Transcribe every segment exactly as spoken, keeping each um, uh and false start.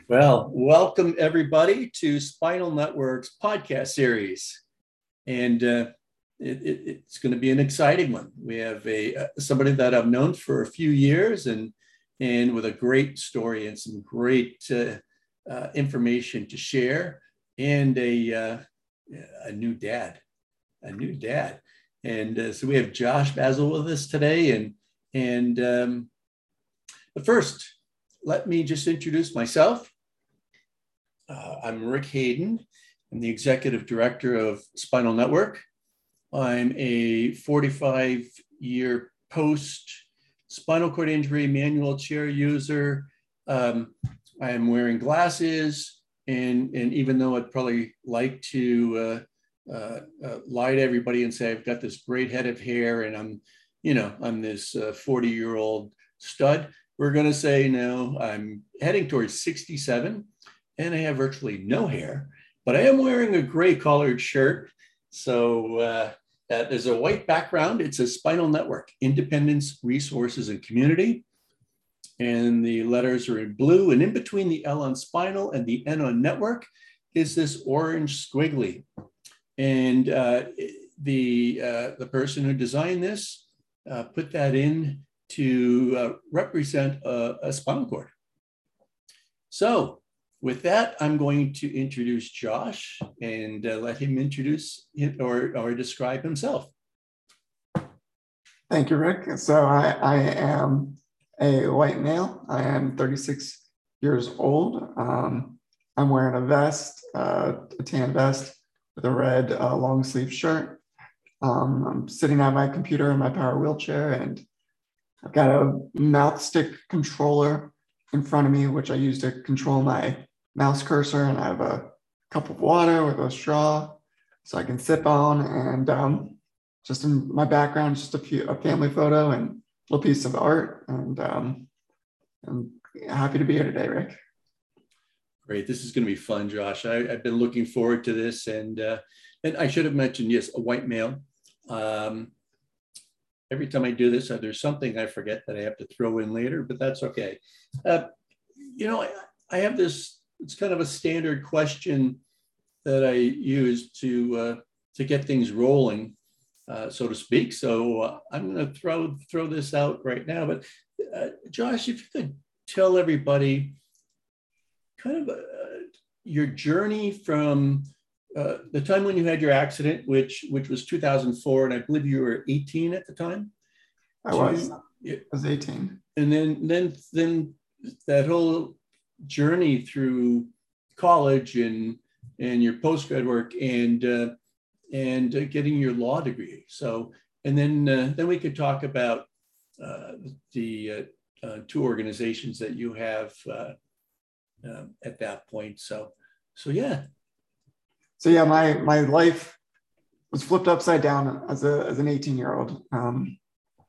Well, welcome everybody to Spinal Network's podcast series, and uh, it, it, it's going to be an exciting one. We have a uh, somebody that I've known for a few years, and and with a great story and some great uh, uh, information to share, and a uh, a new dad, a new dad, and uh, so we have Josh Basil with us today, and and um, but first, let me just introduce myself. Uh, I'm Rick Hayden. I'm the executive director of Spinal Network. I'm a forty-five year post spinal cord injury manual chair user. Um, I'm wearing glasses, and, and even though I'd probably like to uh, uh, uh, lie to everybody and say I've got this great head of hair and I'm, you know, I'm this forty year old stud, we're going to say no, I'm heading towards sixty-seven. And I have virtually no hair, but I am wearing a gray collared shirt. So uh, uh, there's a white background. It says Spinal Network, Independence, Resources, and Community. And the letters are in blue. And in between the L on Spinal and the N on Network is this orange squiggly. And uh, the, uh, the person who designed this uh, put that in to uh, represent a, a spinal cord. So, with that, I'm going to introduce Josh and uh, let him introduce him or, or describe himself. Thank you, Rick. So I, I am a white male. I am thirty-six years old. Um, I'm wearing a vest, uh, a tan vest with a red uh, long sleeve shirt. Um, I'm sitting at my computer in my power wheelchair, and I've got a mouth stick controller in front of me, which I use to control my mouse cursor, and I have a cup of water with a straw so I can sip on. And um, just in my background, just a few a family photo and a little piece of art. And um, I'm happy to be here today, Rick. Great. This is going to be fun, Josh. I, I've been looking forward to this. And uh, and I should have mentioned, yes, a white male. Um, every time I do this, uh, there's something I forget that I have to throw in later, but that's okay. Uh, you know, I, I have this. It's kind of a standard question that I use to uh, to get things rolling, uh, so to speak. So uh, I'm going to throw throw this out right now. But uh, Josh, if you could tell everybody kind of uh, your journey from uh, the time when you had your accident, which which was two thousand four, and I believe you were eighteen at the time. I was. I was eighteen. And then then then that whole journey through college and and your postgrad work and uh, and uh, getting your law degree. So and then uh, then we could talk about uh, the uh, uh, two organizations that you have uh, uh, at that point. So so yeah. So yeah, my my life was flipped upside down as a as an eighteen year old. Um,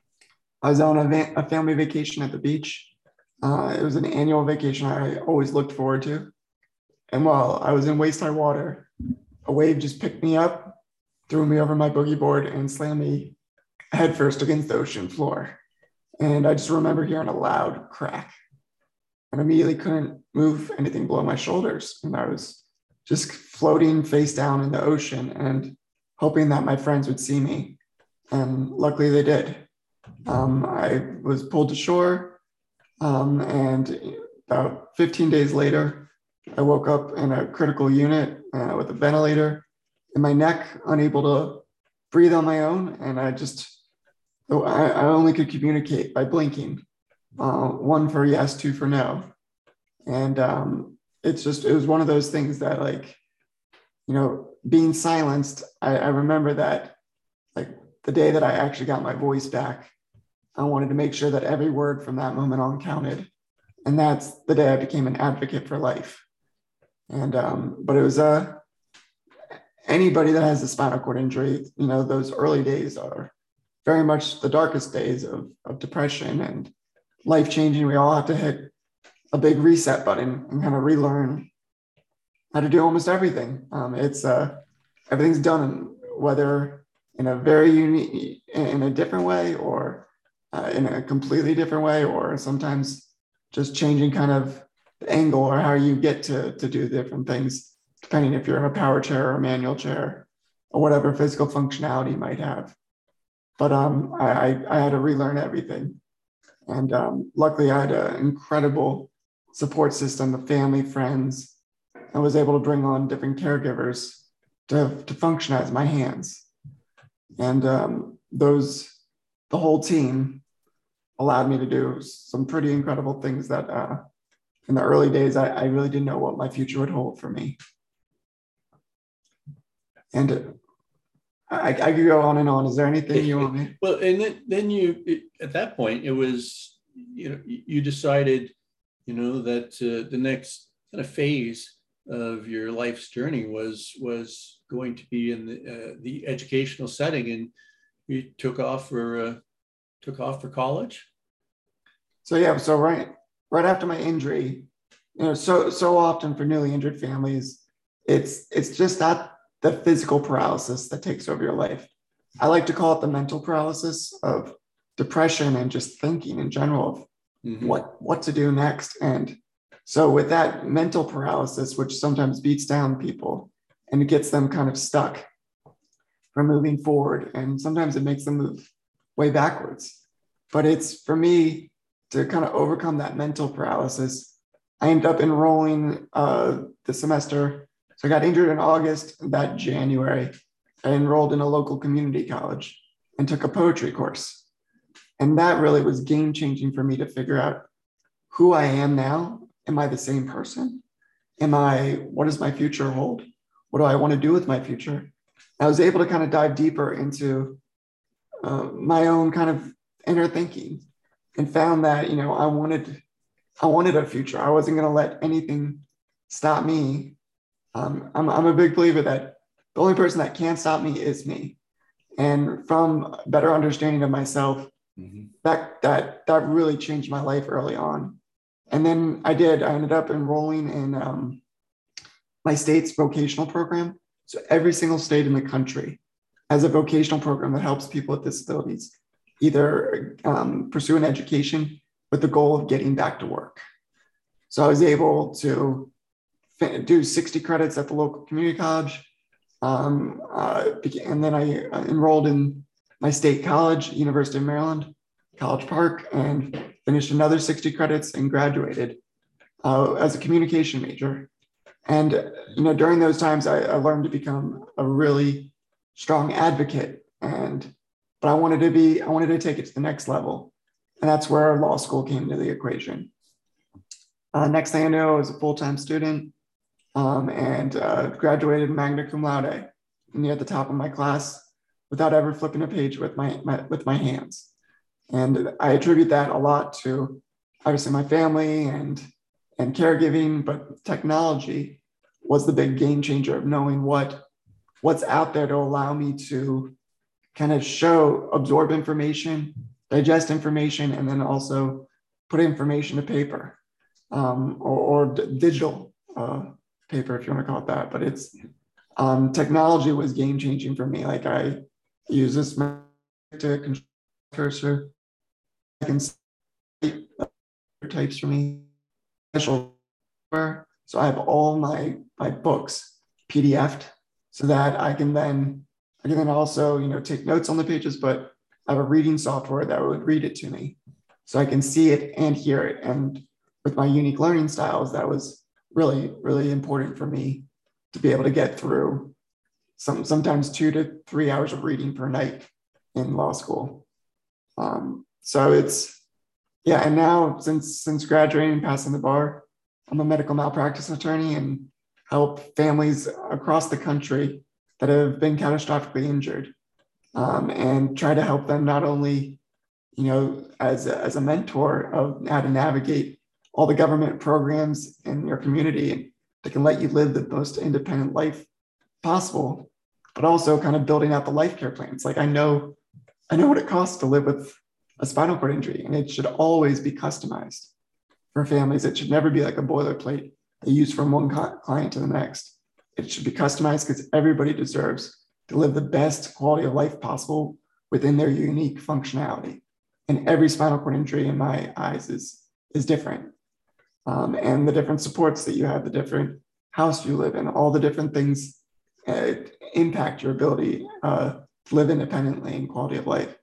I was on a, va- a family vacation at the beach. Uh, it was an annual vacation I always looked forward to. And while I was in waist high water, a wave just picked me up, threw me over my boogie board, and slammed me headfirst against the ocean floor. And I just remember hearing a loud crack and immediately couldn't move anything below my shoulders. And I was just floating face down in the ocean and hoping that my friends would see me. And luckily they did. Um, I was pulled to shore. Um, and about fifteen days later, I woke up in a critical unit uh, with a ventilator in my neck, unable to breathe on my own. And I just, I, I only could communicate by blinking, uh, one for yes, two for no. And um, it's just, it was one of those things that, like, you know, being silenced, I, I remember that, like, the day that I actually got my voice back, I wanted to make sure that every word from that moment on counted. And that's the day I became an advocate for life. And, um, but it was uh, anybody that has a spinal cord injury, you know, those early days are very much the darkest days of, of depression and life-changing. We all have to hit a big reset button and kind of relearn how to do almost everything. Um, it's uh, everything's done, whether in a very unique, in a different way, or uh, in a completely different way, or sometimes just changing kind of the angle or how you get to, to do different things, depending if you're in a power chair or a manual chair or whatever physical functionality you might have. But um, I, I had to relearn everything. And um, luckily I had an incredible support system of family, friends, and was able to bring on different caregivers to, to function as my hands. And um, those, the whole team allowed me to do some pretty incredible things that uh, in the early days, I, I really didn't know what my future would hold for me. And I, I could go on and on. Is there anything you want me? Well, and then, then you, at that point, it was, you know, you decided, you know, that uh, the next kind of phase of your life's journey was was going to be in the, uh, the educational setting, and you took off for uh, took off for college. So yeah, so right right after my injury, you know, so so often for newly injured families, it's it's just not the physical paralysis that takes over your life. I like to call it the mental paralysis of depression and just thinking in general of mm-hmm. what what to do next. And so with that mental paralysis, which sometimes beats down people and it gets them kind of stuck from moving forward, and sometimes it makes them move way backwards. But it's for me to kind of overcome that mental paralysis. I ended up enrolling uh, the semester. So I got injured in August. That January, I enrolled in a local community college and took a poetry course. And that really was game changing for me to figure out who I am now. Am I the same person? Am I, what does my future hold? What do I want to do with my future? I was able to kind of dive deeper into uh, my own kind of inner thinking and found that, you know, I wanted, I wanted a future. I wasn't going to let anything stop me. Um, I'm, I'm a big believer that the only person that can stop me is me. And from better understanding of myself, mm-hmm. that, that, that really changed my life early on. And then I did, I ended up enrolling in um, my state's vocational program. So every single state in the country has a vocational program that helps people with disabilities either um, pursue an education with the goal of getting back to work. So I was able to do sixty credits at the local community college. Um, uh, and then I enrolled in my state college, University of Maryland, College Park, and finished another sixty credits and graduated uh, as a communication major. And, you know, during those times, I, I learned to become a really strong advocate. And, but I wanted to be, I wanted to take it to the next level. And that's where law school came into the equation. Uh, next thing I know, I was a full-time student um, and uh, graduated magna cum laude, near the top of my class without ever flipping a page with my, my with my hands. And I attribute that a lot to obviously my family and, and caregiving, but technology was the big game changer of knowing what, what's out there to allow me to kind of show, absorb information, digest information, and then also put information to paper um, or, or d- digital uh, paper, if you want to call it that. But it's um, technology was game changing for me. Like I use this to control cursor. I can see types for me. So I have all my, my books P D F'd so that I can then, I can then also, you know, take notes on the pages, but I have a reading software that would read it to me. So I can see it and hear it. And with my unique learning styles, that was really, really important for me to be able to get through some, sometimes two to three hours of reading per night in law school. Um, so it's, yeah. And now since, since graduating and passing the bar, I'm a medical malpractice attorney and help families across the country that have been catastrophically injured um, and try to help them not only, you know, as a, as a mentor of how to navigate all the government programs in your community that can let you live the most independent life possible, but also kind of building out the life care plans. Like I know, I know what it costs to live with a spinal cord injury, and it should always be customized for families. It should never be like a boilerplate they use from one client to the next. It should be customized because everybody deserves to live the best quality of life possible within their unique functionality. And every spinal cord injury in my eyes is, is different. um, and the different supports that you have, the different house you live in, all the different things uh, impact your ability uh, to live independently and quality of life.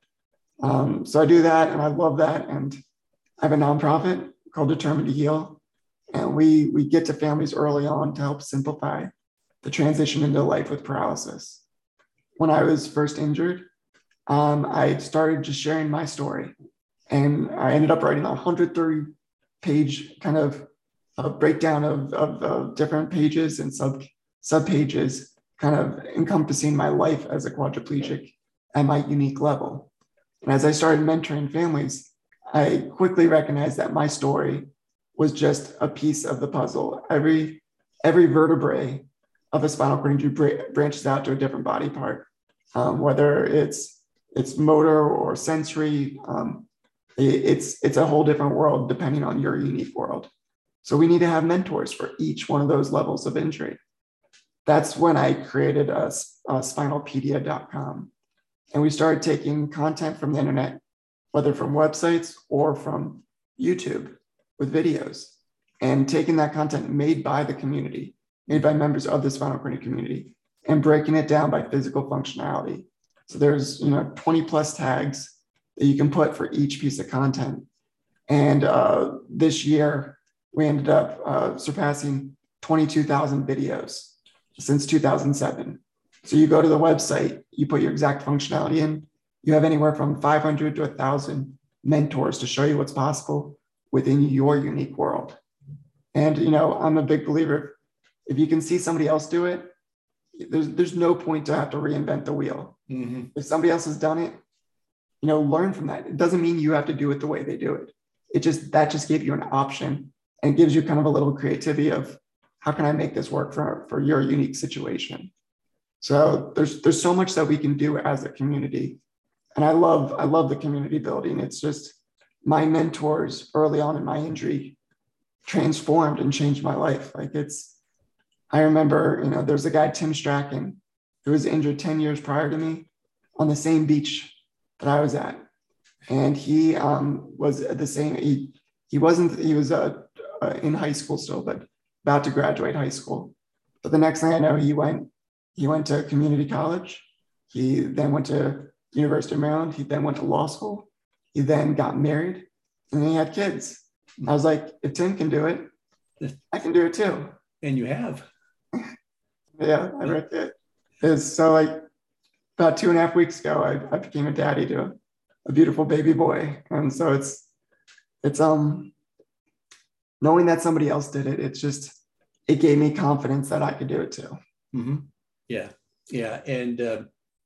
Um, so I do that, and I love that. And I have a nonprofit called Determined to Heal, and we we get to families early on to help simplify the transition into life with paralysis. When I was first injured, um, I started just sharing my story, and I ended up writing a one hundred thirty page kind of a breakdown of, of, of different pages and sub sub pages, kind of encompassing my life as a quadriplegic at my unique level. And as I started mentoring families, I quickly recognized that my story was just a piece of the puzzle. Every every vertebrae of a spinal cord injury branches out to a different body part, um, whether it's it's motor or sensory. Um, it, it's it's a whole different world depending on your unique world. So we need to have mentors for each one of those levels of injury. That's when I created a, a spinalpedia dot com, and we started taking content from the internet, whether from websites or from YouTube with videos, and taking that content made by the community, made by members of the spinal cord community, and breaking it down by physical functionality. So there's, you know, twenty plus tags that you can put for each piece of content. And uh, this year, we ended up uh, surpassing twenty-two thousand videos since two thousand seven. So you go to the website, you put your exact functionality in, you have anywhere from five hundred to one thousand mentors to show you what's possible within your unique world. And, you know, I'm a big believer, if you can see somebody else do it, there's, there's no point to have to reinvent the wheel. Mm-hmm. If somebody else has done it, you know, learn from that. It doesn't mean you have to do it the way they do it. It just, that just gave you an option, and gives you kind of a little creativity of, how can I make this work for, for your unique situation? So there's, there's so much that we can do as a community. And I love, I love the community building. It's just, my mentors early on in my injury transformed and changed my life. Like it's, I remember, you know, there's a guy, Tim Strachan, who was injured ten years prior to me on the same beach that I was at. And he um, was at the same, he, he wasn't, he was uh, uh, in high school still, but about to graduate high school. But the next thing I know, he went, he went to community college. He then went to University of Maryland. He then went to law school. He then got married, and then he had kids. I was like, if Tim can do it, I can do it too. And you have. Yeah, I read it. It's so like about two and a half weeks ago, I, I became a daddy to a, a beautiful baby boy. And so it's, it's, um, knowing that somebody else did it, it's just, it gave me confidence that I could do it too. Mm-hmm. Yeah. Yeah. And, uh,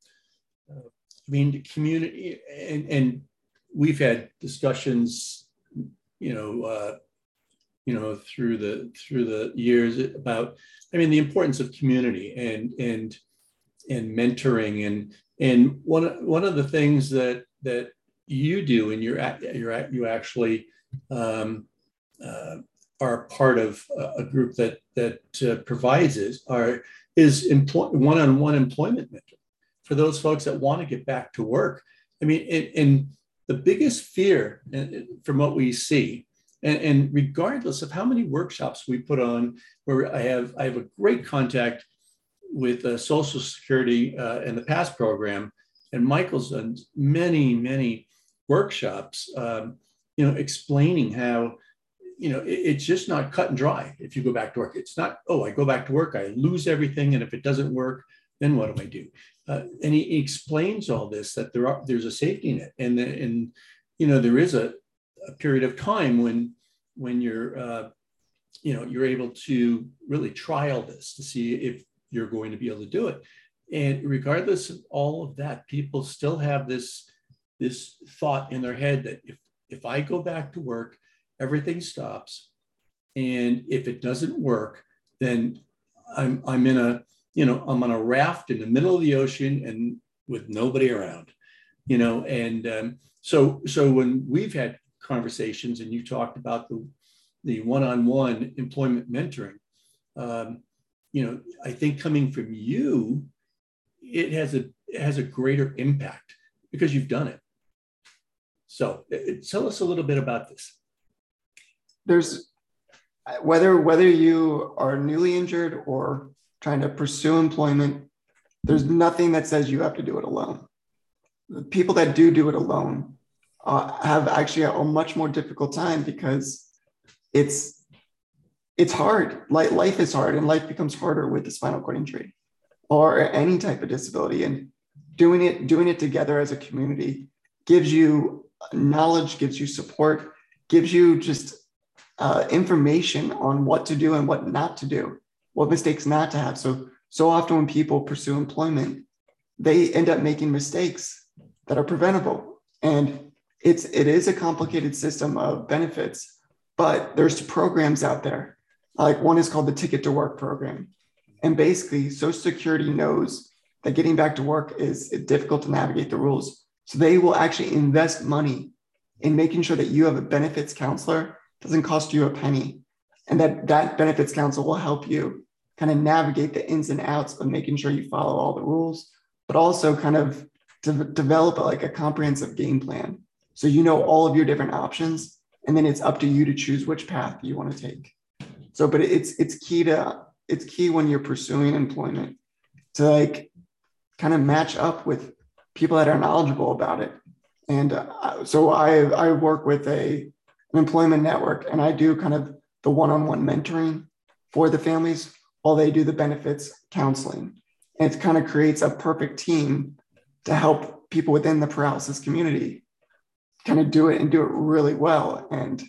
I mean, the community, and, and we've had discussions, you know, uh, you know, through the through the years about, I mean, the importance of community and and and mentoring, and and one one of the things that that you do, and you're at, you're at, you actually um, uh, are part of a group that that uh, provides it, are is employ, one-on-one employment mentoring for those folks that want to get back to work. I mean, and, and the biggest fear from what we see, and, and regardless of how many workshops we put on, where I have, I have a great contact with uh, Social Security uh, and the PASS program, and Michael's done many, many workshops, um, you know, explaining how, you know, it, it's just not cut and dry if you go back to work. It's not, oh, I go back to work, I lose everything, and if it doesn't work, then what do I do? Uh, and he, he explains all this, that there are, there's a safety net, and and you know, there is a, a period of time when when you're uh, you know, you're able to really trial this to see if you're going to be able to do it. And regardless of all of that, people still have this this thought in their head that if if I go back to work, everything stops, and if it doesn't work, then I'm I'm in a you know, I'm on a raft in the middle of the ocean and with nobody around, you know, and um, so so when we've had conversations and you talked about the the one-on-one employment mentoring, um, you know, I think coming from you, it has a it has a greater impact because you've done it. So it, tell us a little bit about this. There's whether whether you are newly injured or trying to pursue employment, there's nothing that says you have to do it alone. The people that do do it alone uh, have actually a, a much more difficult time because it's it's hard. Like life is hard, and life becomes harder with the spinal cord injury or any type of disability. And doing it doing it together as a community gives you knowledge, gives you support, gives you just uh, information on what to do and what not to do, what mistakes not to have. So, so often when people pursue employment, they end up making mistakes that are preventable. And it's, it is a complicated system of benefits, but there's programs out there. Like one is called the Ticket to Work program. And basically Social Security knows that getting back to work is difficult to navigate the rules. So they will actually invest money in making sure that you have a benefits counselor. Doesn't cost you a penny, and that that benefits counsel will help you kind of navigate the ins and outs of making sure you follow all the rules, but also kind of to develop a, like a comprehensive game plan. So you know all of your different options, and then it's up to you to choose which path you want to take. So, but it's it's key to it's key when you're pursuing employment to like kind of match up with people that are knowledgeable about it. And uh, so I I work with a an employment network, and I do kind of the one-on-one mentoring for the families while they do the benefits counseling. And it kind of creates a perfect team to help people within the paralysis community kind of do it and do it really well and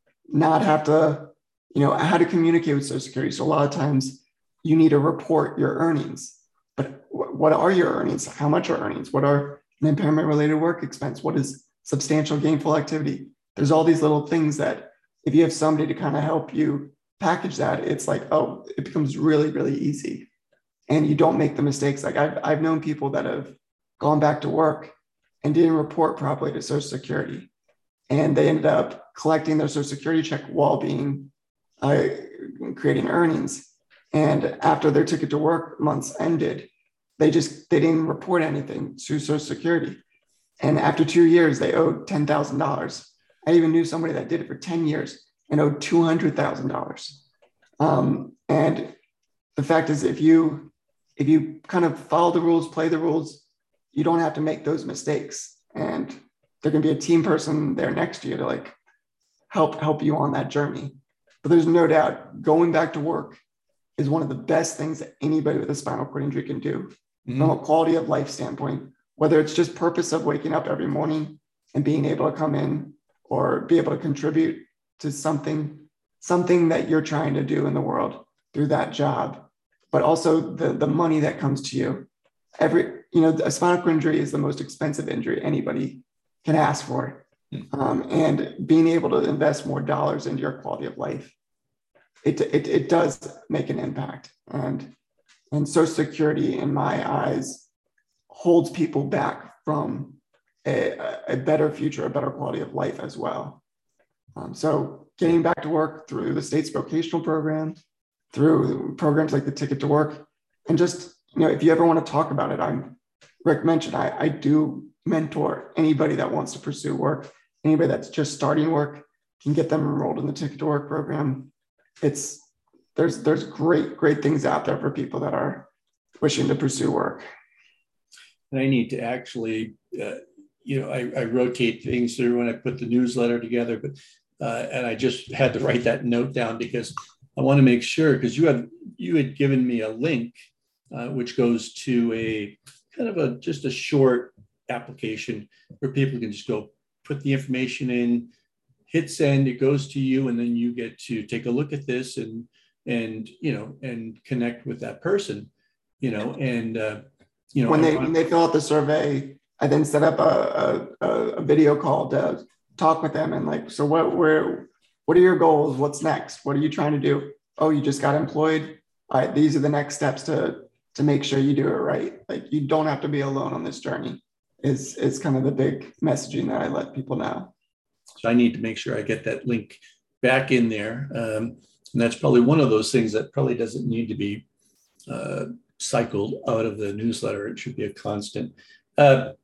not have to, you know, how to communicate with Social Security. So a lot of times you need to report your earnings, but what are your earnings? How much are earnings? What are an impairment-related work expense? What is substantial gainful activity? There's all these little things that if you have somebody to kind of help you package that, it's like, oh, it becomes really, really easy. And you don't make the mistakes. Like I've, I've known people that have gone back to work and didn't report properly to Social Security. And they ended up collecting their Social Security check while being, uh, creating earnings. And after their ticket to work months ended, they just, they didn't report anything to Social Security. And after two years, they owed ten thousand dollars. I even knew somebody that did it for ten years and owed two hundred thousand dollars. Um, and the fact is, if you if you kind of follow the rules, play the rules, you don't have to make those mistakes. And there can be a team person there next to you to like help help you on that journey. But there's no doubt going back to work is one of the best things that anybody with a spinal cord injury can do mm-hmm. from a quality of life standpoint, whether it's just purpose of waking up every morning and being able to come in or be able to contribute to something, something that you're trying to do in the world through that job, but also the, the money that comes to you. Every, you know, a spinal cord injury is the most expensive injury anybody can ask for. Mm-hmm. Um, and being able to invest more dollars into your quality of life, it, it, it does make an impact. And, and Social Security, in my eyes, holds people back from A, a better future, a better quality of life as well. Um, so getting back to work through the state's vocational program, through programs like the Ticket to Work, and just, you know, if you ever want to talk about it, I'm, Rick mentioned, I, I do mentor anybody that wants to pursue work, anybody that's just starting work, can get them enrolled in the Ticket to Work program. It's, there's, there's great, great things out there for people that are wishing to pursue work. And I need to actually, uh, you know, I, I rotate things through when I put the newsletter together, but uh, and I just had to write that note down because I want to make sure, because you have you had given me a link uh, which goes to a kind of a just a short application where people can just go put the information in, hit send, it goes to you, and then you get to take a look at this and and you know and connect with that person, you know, and uh, you know when they when they fill out the survey, I then set up a, a, a video call to talk with them and like, so what where what are your goals? What's next? What are you trying to do? Oh, you just got employed. All right, these are the next steps to to make sure you do it right. Like you don't have to be alone on this journey. Is is kind of the big messaging that I let people know. So I need to make sure I get that link back in there, um, and that's probably one of those things that probably doesn't need to be uh, cycled out of the newsletter. It should be a constant. Uh,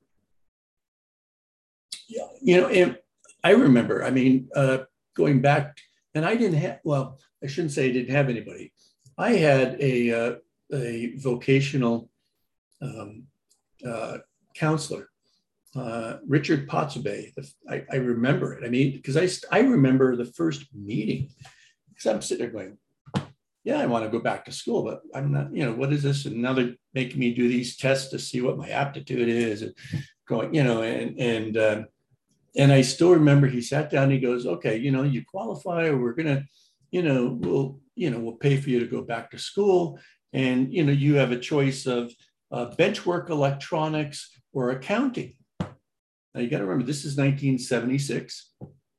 you know, and I remember, I mean, uh, going back, and I didn't have, well, I shouldn't say I didn't have anybody. I had a, uh, a vocational um, uh, counselor, uh, Richard Pottsabay. I, I remember it. I mean, because I, I remember the first meeting, because I'm sitting there going, yeah, I want to go back to school, but I'm not, you know, what is this? And now they're making me do these tests to see what my aptitude is, and going, you know, and, and, uh, and I still remember he sat down, he goes, okay, you know, you qualify, we're going to, you know, we'll, you know, we'll pay for you to go back to school. And, you know, you have a choice of uh, benchwork electronics or accounting. Now you got to remember, this is nineteen seventy-six.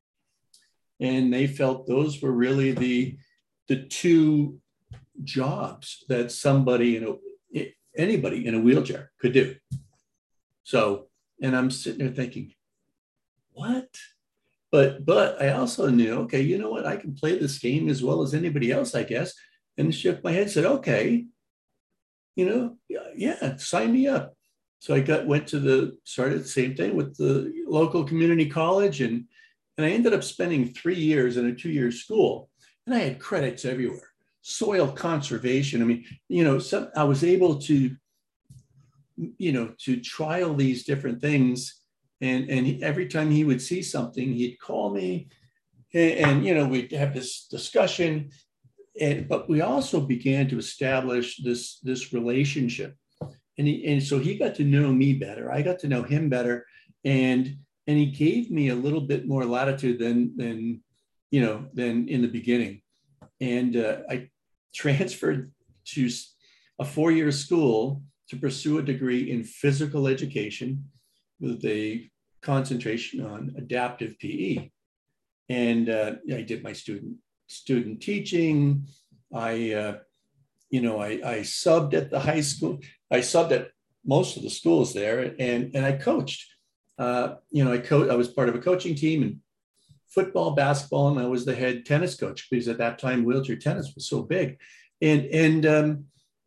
And they felt those were really the, the two jobs that somebody, you know, anybody in a wheelchair could do. So, and I'm sitting there thinking, what? But, but I also knew, okay, you know what? I can play this game as well as anybody else, I guess. And shook my head and said, okay, you know, yeah, yeah, sign me up. So I got, went to the, started the same thing with the local community college. And, and I ended up spending three years in a two-year school. And I had credits everywhere. Soil conservation. I mean, you know, some, I was able to, you know, to trial these different things. And, and he, every time he would see something, he'd call me and, and, you know, we'd have this discussion. And, but we also began to establish this, this relationship. And, he, and so he got to know me better. I got to know him better. And, and he gave me a little bit more latitude than, than, you know, than in the beginning. And uh, I transferred to a four-year school to pursue a degree in physical education with a concentration on adaptive P E. And uh, I did my student student teaching. I, uh, you know, I, I subbed at the high school. I subbed at most of the schools there, and and I coached. Uh, you know, I co- I was part of a coaching team in football, basketball, and I was the head tennis coach because at that time wheelchair tennis was so big. And and um,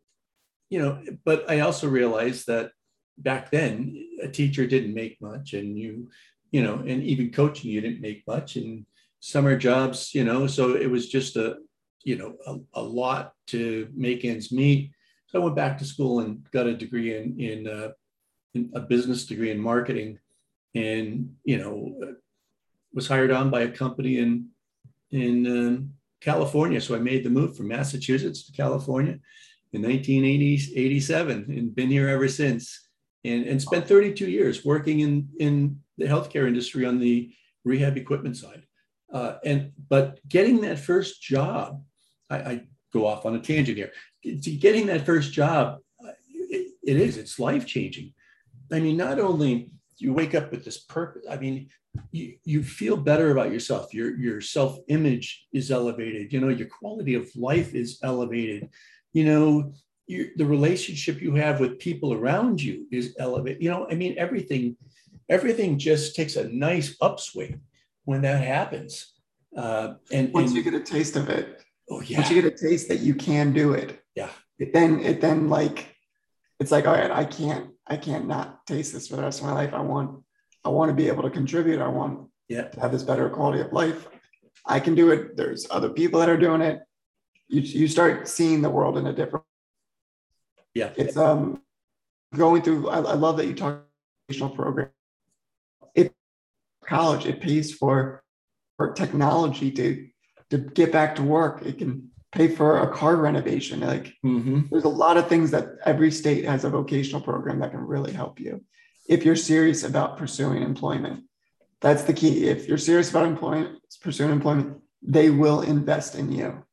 you know, but I also realized that back then a teacher didn't make much, and you, you know, and even coaching you didn't make much, and summer jobs, you know, so it was just a, you know, a, a lot to make ends meet. So I went back to school and got a degree in in, uh, in a business degree in marketing, and you know, was hired on by a company in in um, California. So I made the move from Massachusetts to California in nineteen eighty-seven, and been here ever since. And, and spent thirty-two years working in, in the healthcare industry on the rehab equipment side. Uh, and but getting that first job, I, I go off on a tangent here. Getting that first job, it, it is, it's life-changing. I mean, not only do you wake up with this purpose, I mean, you, you feel better about yourself. Your, your self-image is elevated. You know, your quality of life is elevated. You know, you, the relationship you have with people around you is elevated. You know, I mean, everything, everything just takes a nice upswing when that happens. Uh, and once and, you get a taste of it, oh yeah, once you get a taste that you can do it, yeah, it then it then like it's like, all right, I can't I can't not taste this for the rest of my life. I want I want to be able to contribute. I want yeah. to have this better quality of life. I can do it. There's other people that are doing it. You you start seeing the world in a different. Yeah, it's um going through. I, I love that you talk educational program. It college it pays for for technology to to get back to work. It can pay for a car renovation. Like mm-hmm. There's a lot of things that every state has a vocational program that can really help you if you're serious about pursuing employment. That's the key. If you're serious about employment, pursuing employment, they will invest in you.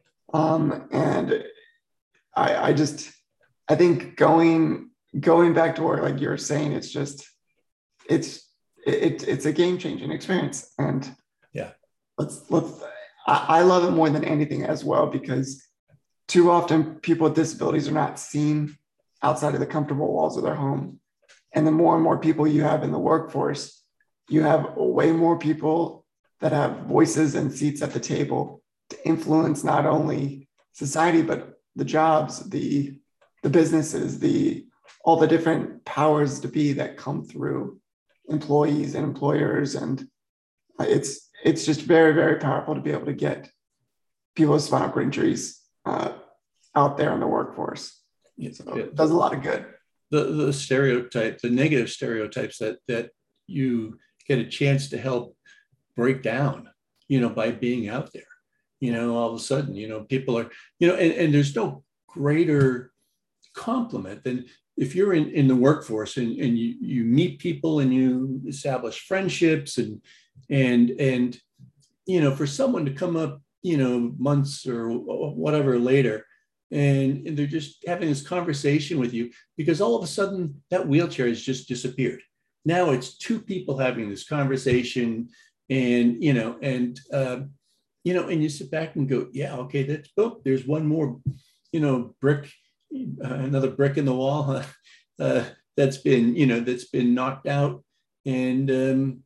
Um, and I, I just, I think going going back to work, like you were saying, it's just, it's it, it's a game changing experience. And yeah, let's let's. I, I love it more than anything as well, because too often people with disabilities are not seen outside of the comfortable walls of their home. And the more and more people you have in the workforce, you have way more people that have voices and seats at the table to influence not only society, but the jobs, the, the businesses, the all the different powers to be that come through employees and employers. And it's it's just very, very powerful to be able to get people with spinal cord injuries uh, out there in the workforce. So it does a lot of good. The, the stereotype, the negative stereotypes that, that you get a chance to help break down, you know, by being out there, you know, all of a sudden, you know, people are, you know, and, and there's no greater compliment than if you're in, in the workforce and, and you, you meet people and you establish friendships and, and, and, you know, for someone to come up, you know, months or whatever later, and, and they're just having this conversation with you because all of a sudden that wheelchair has just disappeared. Now it's two people having this conversation and, you know, and, uh, you know, and you sit back and go, yeah, okay, that's, oh, there's one more, you know, brick, uh, another brick in the wall uh, that's been, you know, that's been knocked out. And, um,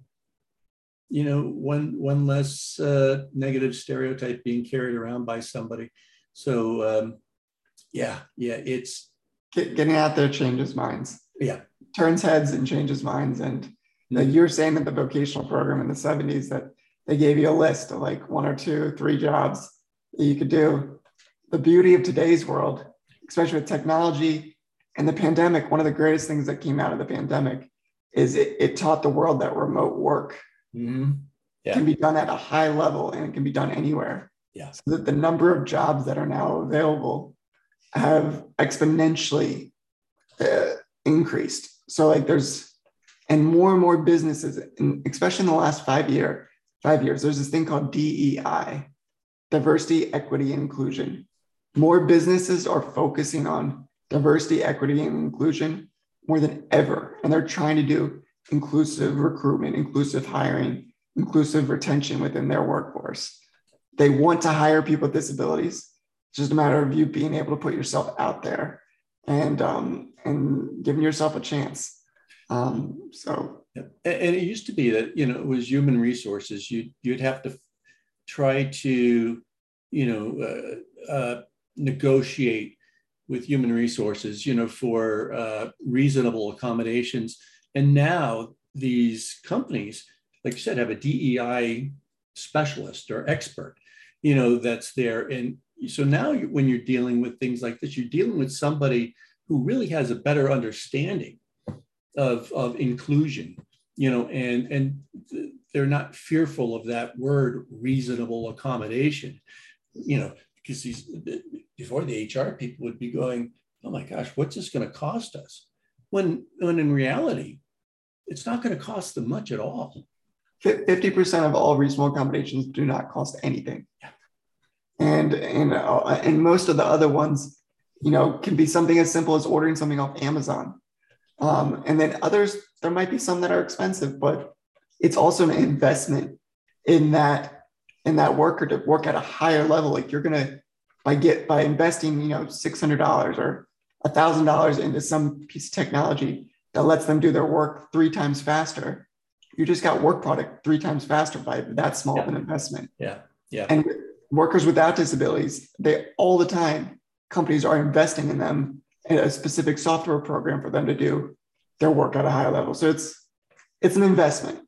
you know, one, one less uh, negative stereotype being carried around by somebody. So, um, yeah, yeah, it's. Get, getting out there changes minds. Yeah. Turns heads and changes minds. And mm-hmm. uh, you're saying that the vocational program in the seventies that they gave you a list of like one or two, three jobs that you could do. The beauty of today's world, especially with technology and the pandemic, one of the greatest things that came out of the pandemic is it, it taught the world that remote work mm-hmm. yeah. can be done at a high level and it can be done anywhere. Yeah. So that the number of jobs that are now available have exponentially uh, increased. So like there's, and more and more businesses, and especially in the last five year, five years, there's this thing called D E I, diversity, equity, and inclusion. More businesses are focusing on diversity, equity, and inclusion more than ever. And they're trying to do inclusive recruitment, inclusive hiring, inclusive retention within their workforce. They want to hire people with disabilities. It's just a matter of you being able to put yourself out there and um, and giving yourself a chance. Um, so, yeah. And it used to be that, you know, it was human resources. You'd you'd have to try to, you know, uh, uh, negotiate with human resources, you know, for uh, reasonable accommodations. And now these companies, like you said, have a D E I specialist or expert, you know, that's there. And so now when you're dealing with things like this, you're dealing with somebody who really has a better understanding of, of inclusion, you know, and, and they're not fearful of that word reasonable accommodation, you know, because these, before the H R people would be going, oh my gosh, what's this going to cost us? When, when in reality, it's not going to cost them much at all. fifty percent of all reasonable accommodations do not cost anything. Yeah. And, and, uh, and most of the other ones, you know, can be something as simple as ordering something off Amazon. Um, and then others, there might be some that are expensive, but it's also an investment in that, in that worker to work at a higher level. Like you're going to, by get, by investing, you know, six hundred dollars or one thousand dollars into some piece of technology that lets them do their work three times faster. You just got work product three times faster by that small yeah. of an investment. Yeah. Yeah. And workers without disabilities, they all the time, companies are investing in them in a specific software program for them to do their work at a higher level. So it's, it's an investment.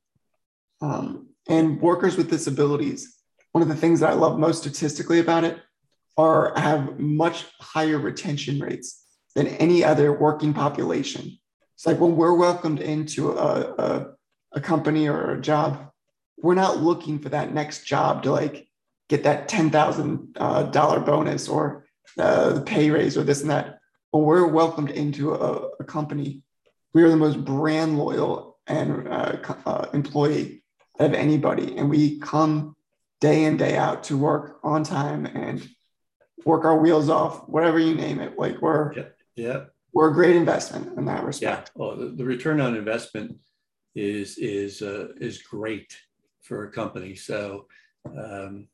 Um, and workers with disabilities, one of the things that I love most statistically about it are have much higher retention rates than any other working population. It's like when we're welcomed into a, a, a company or a job, we're not looking for that next job to like get that ten thousand dollars uh, bonus or uh, the pay raise or this and that. When we're welcomed into a, a company, we are the most brand loyal and uh, uh, employee of anybody. And we come day in, day out to work on time and work our wheels off, whatever you name it. Like we're, yeah, yeah. we're a great investment in that respect. Yeah. Well, the, the return on investment is, is, uh, is great for a company. So, um,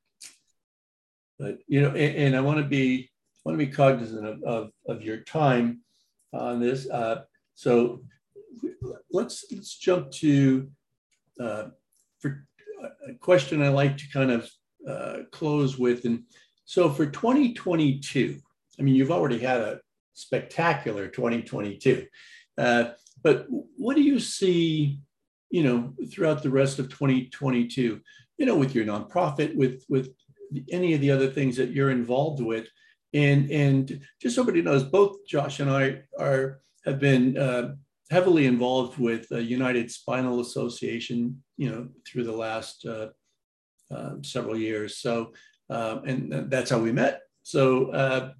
but, you know, and, and I want to be, I want to be cognizant of, of, of your time on this. Uh, so let's, let's jump to, uh, for a question I like to kind of uh, close with. And so for twenty twenty-two, I mean, you've already had a spectacular twenty twenty-two, uh, but what do you see you know, throughout the rest of twenty twenty-two, you know, with your nonprofit, with with any of the other things that you're involved with. And, and just so everybody knows, both Josh and I are have been uh, heavily involved with uh, United Spinal Association, you know, through the last uh, uh, several years. So, uh, and that's how we met. So, uh,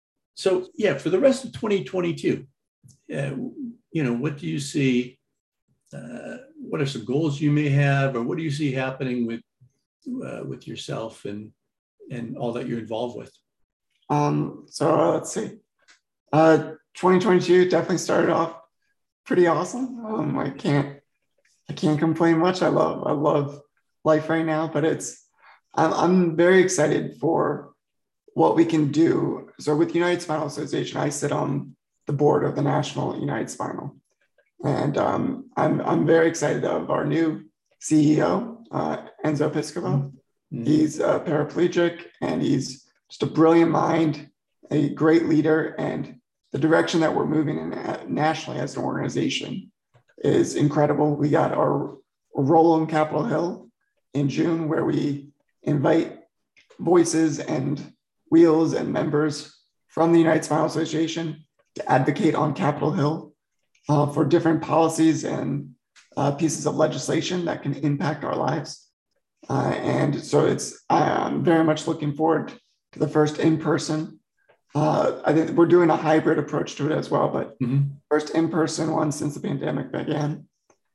so yeah, for the rest of twenty twenty-two, uh, you know, what do you see? Uh, what are some goals you may have, or what do you see happening with uh, with yourself and and all that you're involved with? Um, so uh, let's see. Uh, twenty twenty-two definitely started off pretty awesome. Um, I can't I can't complain much. I love I love life right now, but it's I'm I'm very excited for what we can do. So with United Spinal Association, I sit on the board of the National United Spinal, and um, I'm I'm very excited of our new C E O, uh, Enzo Piscopo. Mm-hmm. He's a paraplegic, and he's just a brilliant mind, a great leader, and the direction that we're moving in nationally as an organization is incredible. We got our Roll on Capitol Hill in June, where we invite voices and wheels and members from the United Spinal Association to advocate on Capitol Hill uh, for different policies and uh, pieces of legislation that can impact our lives. Uh, and so it's I'm very much looking forward to the first in-person. Uh, I think we're doing a hybrid approach to it as well, but mm-hmm. first in-person one since the pandemic began.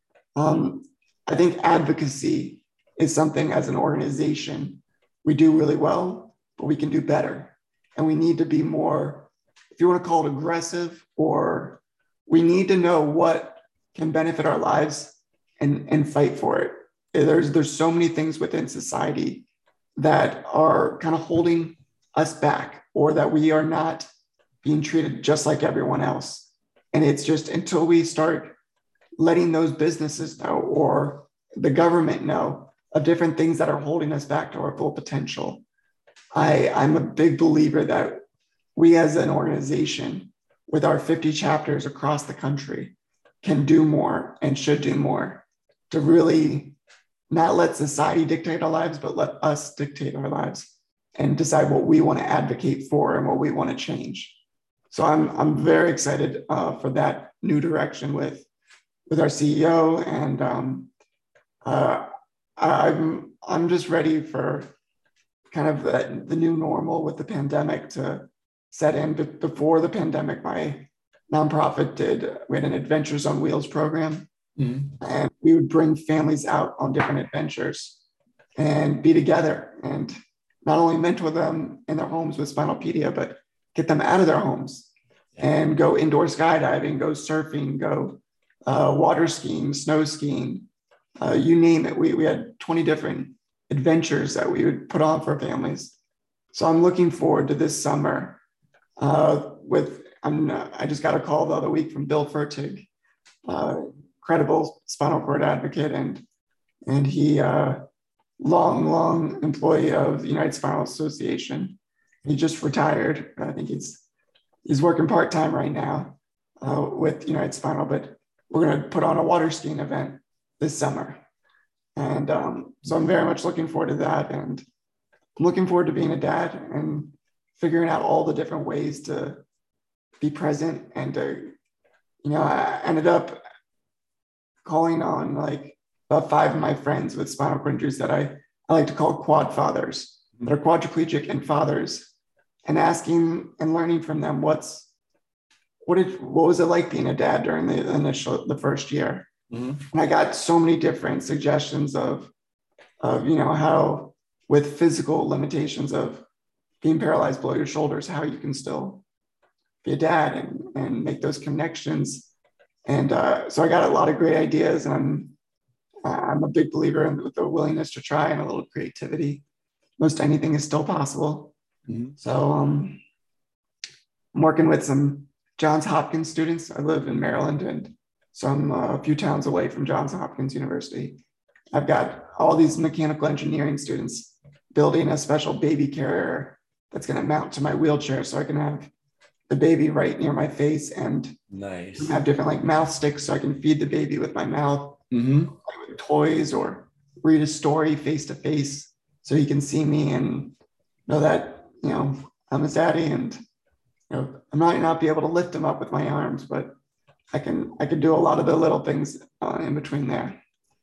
Um, I think advocacy is something as an organization we do really well, but we can do better. And we need to be more, if you want to call it aggressive, or we need to know what can benefit our lives and, and fight for it. There's, there's so many things within society that are kind of holding us back, or that we are not being treated just like everyone else. And it's just until we start letting those businesses know, or the government know, of different things that are holding us back to our full potential. I, I'm a big believer that we as an organization with our fifty chapters across the country can do more and should do more to really not let society dictate our lives, but let us dictate our lives and decide what we want to advocate for and what we want to change. So I'm, I'm very excited uh, for that new direction with, with our C E O. And um, uh, I'm, I'm just ready for kind of the, the new normal with the pandemic to set in. But before the pandemic, my nonprofit did, we had an Adventures on Wheels program. Mm-hmm. And we would bring families out on different adventures and be together and not only mentor them in their homes with Spinalpedia, but get them out of their homes and go indoor skydiving, go surfing, go uh, water skiing, snow skiing, uh, you name it. We, we had twenty different adventures that we would put on for families. So I'm looking forward to this summer uh, with, I'm, I just got a call the other week from Bill Fertig, uh, credible spinal cord advocate, and, and he, uh, long, long employee of the United Spinal Association. He just retired. I think he's he's working part-time right now uh, with United Spinal, but we're going to put on a water skiing event this summer. And um, so I'm very much looking forward to that. And I'm looking forward to being a dad and figuring out all the different ways to be present. And to, you know, I ended up calling on like about five of my friends with spinal cord injuries that I, I like to call quad fathers, that are quadriplegic and fathers, and asking and learning from them what's, what did, what was it like being a dad during the initial, the first year? Mm-hmm. And I got so many different suggestions of, of, you know, how with physical limitations of being paralyzed below your shoulders, how you can still be a dad and, and make those connections. And uh, so I got a lot of great ideas, and I'm, I'm a big believer in with the willingness to try and a little creativity. Most anything is still possible. Mm-hmm. So um, I'm working with some Johns Hopkins students. I live in Maryland, and so I'm uh, a few towns away from Johns Hopkins University. I've got all these mechanical engineering students building a special baby carrier that's going to mount to my wheelchair so I can have the baby right near my face, and nice. have different like mouth sticks so I can feed the baby with my mouth Mm-hmm. play with toys or read a story face to face so he can see me and know that, you know, I'm his daddy, and you know, I might not be able to lift him up with my arms, but I can I can do a lot of the little things uh, in between there.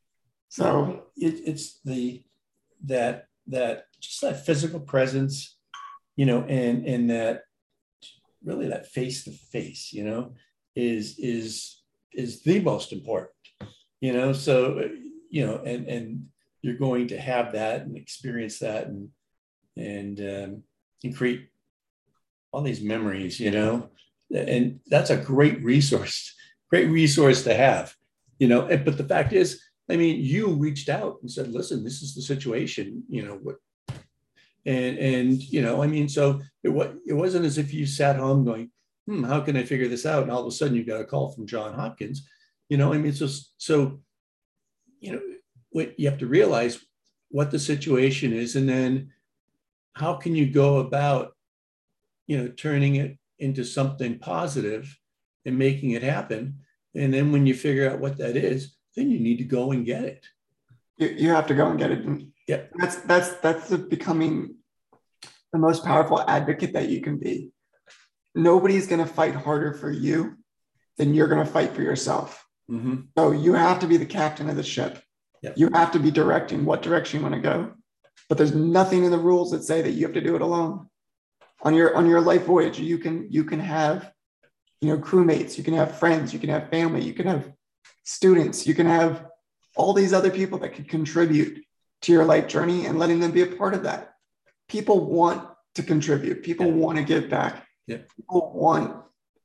So it, it's the that that just that physical presence, you know, and and that really that face to face, you know, is is is the most important, you know. So you know, and and you're going to have that and experience that and and um, and create all these memories, you know, and that's a great resource, great resource to have, you know. And, but the fact is, I mean, you reached out and said, listen, this is the situation, you know, what, and, and, you know, I mean, so it, was, it wasn't as if you sat home going, hmm, how can I figure this out? And all of a sudden you got a call from John Hopkins, you know, I mean, so, so, you know, what you have to realize what the situation is, and then how can you go about, you know, turning it into something positive and making it happen. And then when you figure out what that is, then you need to go and get it. You, you have to go and get it. Yeah. That's that's that's the becoming the most powerful advocate that you can be. Nobody's going to fight harder for you than you're going to fight for yourself. Mm-hmm. So you have to be the captain of the ship. Yep. You have to be directing what direction you want to go. But there's nothing in the rules that say that you have to do it alone. On your on your life voyage, you can you can have, you know, crewmates, you can have friends, you can have family, you can have students, you can have all these other people that can contribute to your life journey, and letting them be a part of that. People want to contribute. People yeah. want to give back. Yeah. People want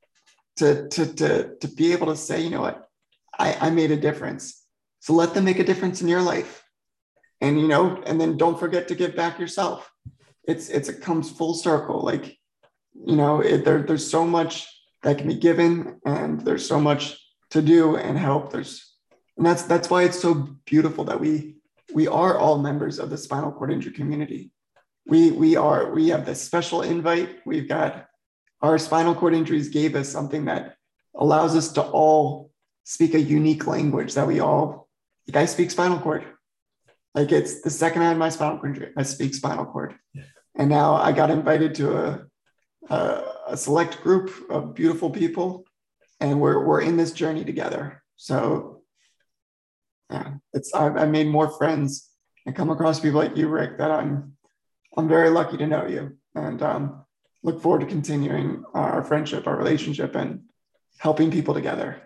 to, to, to, to be able to say, you know what, I, I made a difference. So let them make a difference in your life. And, you know, and then don't forget to give back yourself. It's, it's, it comes full circle. Like, you know, it, there, there's so much that can be given, and there's so much to do and help. There's, and that's, that's why it's so beautiful that we, we are all members of the spinal cord injury community. We, we are, we have this special invite. We've got, our spinal cord injuries gave us something that allows us to all speak a unique language that we all, like I speak spinal cord. Like, it's the second I had my spinal cord injury, I speak spinal cord. Yeah. And now I got invited to a, a, a select group of beautiful people, and we're, we're in this journey together. So yeah, it's, I've, I've made more friends and come across people like you, Rick, that I'm, I'm very lucky to know you, and um, look forward to continuing our friendship, our relationship, and helping people together.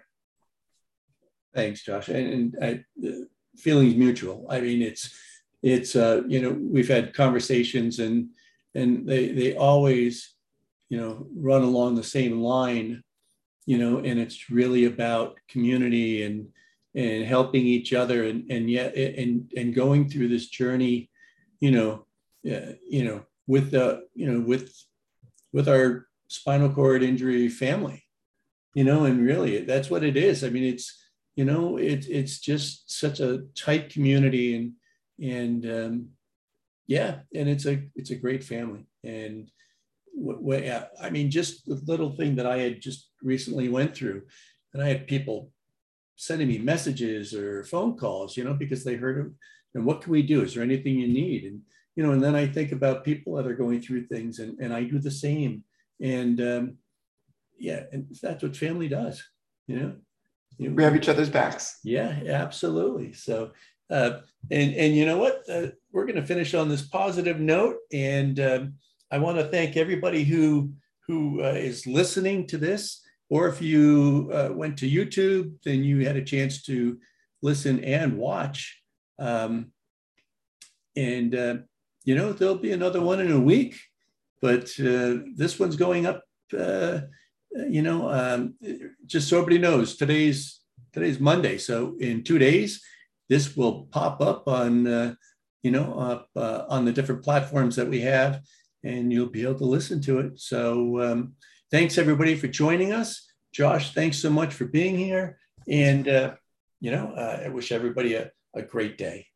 Thanks, Josh. And, and I, the feeling's mutual. I mean, it's, it's, uh, you know, we've had conversations, and, and they, they always, you know, run along the same line, you know, and it's really about community and, and helping each other, and, and yet, and, and going through this journey, you know, uh, you know, with the, you know, with, with our spinal cord injury family, you know, and really that's what it is. I mean, it's, you know, it's, it's just such a tight community, and, and um, yeah, and it's a, it's a great family. And w- w- I mean, just the little thing that I had just recently went through, and I had people sending me messages or phone calls, you know, because they heard of, and what can we do? Is there anything you need? And, you know, and then I think about people that are going through things, and, and I do the same. And um, yeah, and that's what family does, you know. You know, we have each other's backs. Yeah, absolutely. So, uh, and, and you know what, uh, we're going to finish on this positive note. And um, I want to thank everybody who, who uh, is listening to this, or if you uh, went to YouTube, then you had a chance to listen and watch. Um, and, uh, you know, there'll be another one in a week, but uh, this one's going up, uh, you know, um, just so everybody knows, today's, today's Monday. So in two days, this will pop up on, uh, you know, up uh, on the different platforms that we have, and you'll be able to listen to it. So um, thanks everybody for joining us. Josh, thanks so much for being here. And, uh, you know, uh, I wish everybody a, a great day.